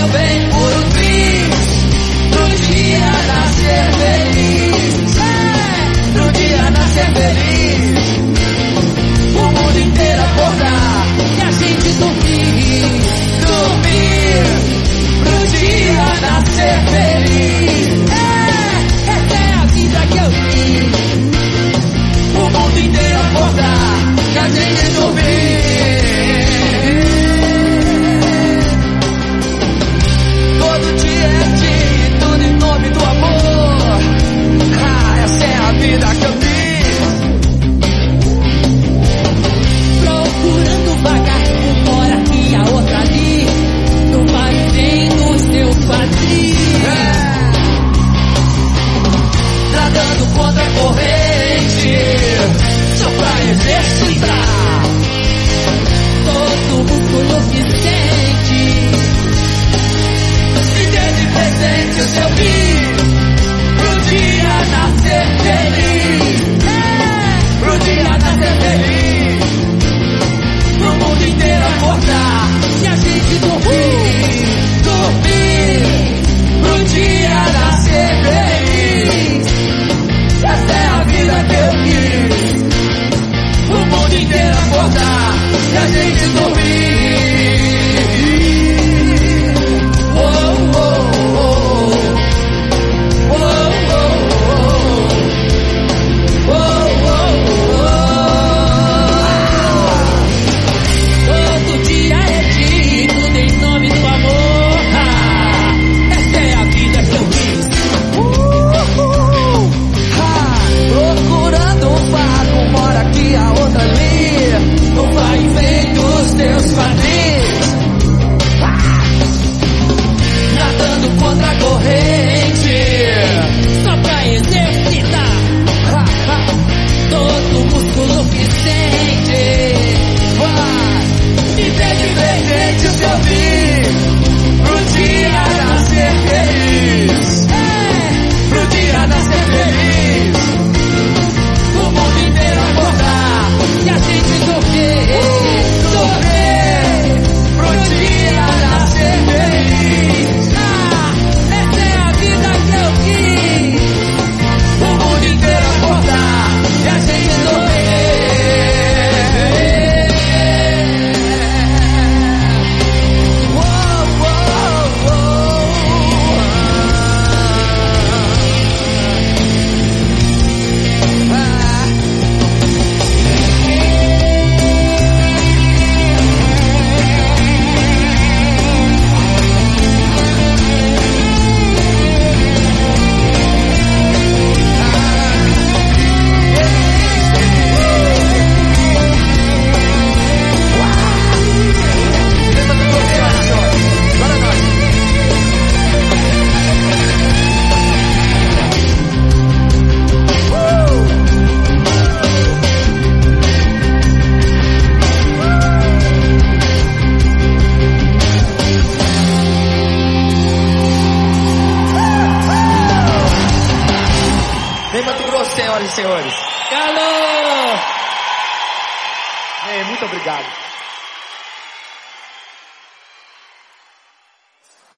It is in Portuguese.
meu bem, por um triz, pro dia nascer feliz. Pro dia nascer feliz, o mundo inteiro acordar e a gente dormir, pro dia nascer feliz. Essa é a vida que eu quis, o mundo inteiro acordar e a gente dormir. Todo dia é dia e tudo em nome do amor. Essa é a vida que eu quis. Procurando vagar, uma hora aqui, a outra ali, no vai e vem dos seus quadris. Nadando contra a corrente, só pra exercitar todo o músculo que sente. Me dê de presente o seu fim, pro dia nascer feliz. Pro dia nascer feliz, pro mundo inteiro acordar e a gente dormir, pro dia nascer feliz. Essa é a vida que eu quis, o mundo inteiro acordar e a gente dormir. Oh, oh, oh. Oh, oh, oh. Oh, oh, oh. Todo dia é dia, tudo em nome do amor. Essa é a vida que eu quis. Procurando um barco, uma hora aqui, a outra ali, no vai e vem dos teus quadris. Nadando contra a corrente, só pra exercitar todo o músculo que sente. Me dê de presente o seu fim, pro dia nascer feliz. Pro dia nascer feliz, o mundo inteiro acordar e a gente dormir, pro dia nascer feliz. Essa é a vida que eu quis, o mundo inteiro acordar e a gente dormir. Vem Mato Grosso, senhoras e senhores. Calor! Muito obrigado.